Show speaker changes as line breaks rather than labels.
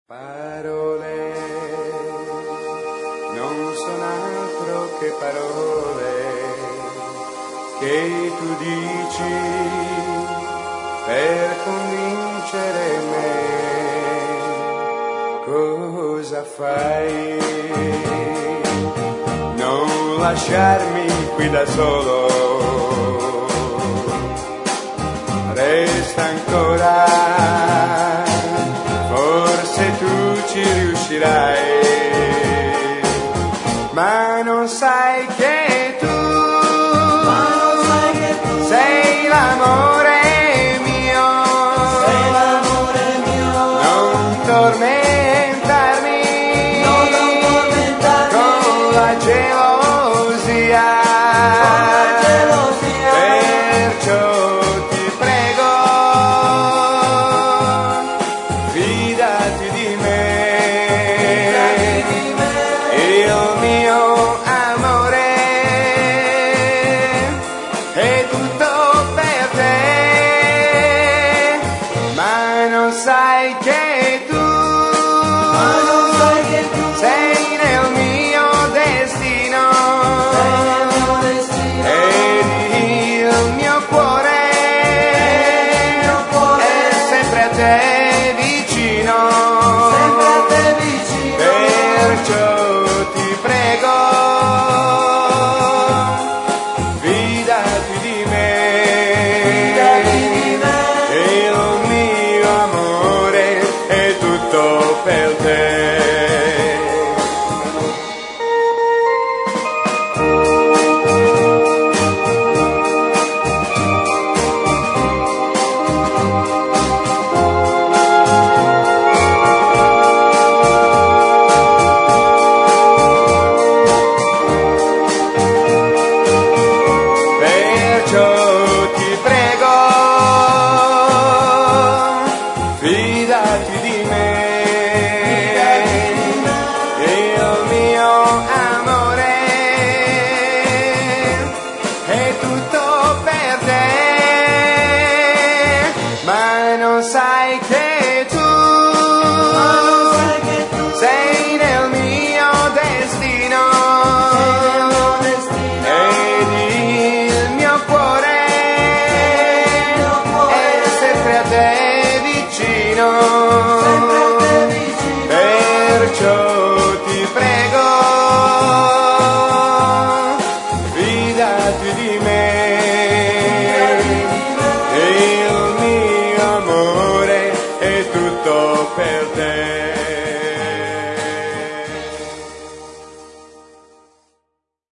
Parole non sono altro che parole che tu dici per convincere me. Cosa fai? Non lasciarmi qui da solo, resta ancora, forse tu ci riuscirai, ma non sai che tu sei l'amore mio, non tormentarmi con la gelosia, perciò ti prego, fidati di me, il mio amore è tutto per te, ma non sai che tu sei nel mio destino, ed il mio cuore è sempre a te vicino, perciò ti prego, fidati di me, il mio amore è tutto per te.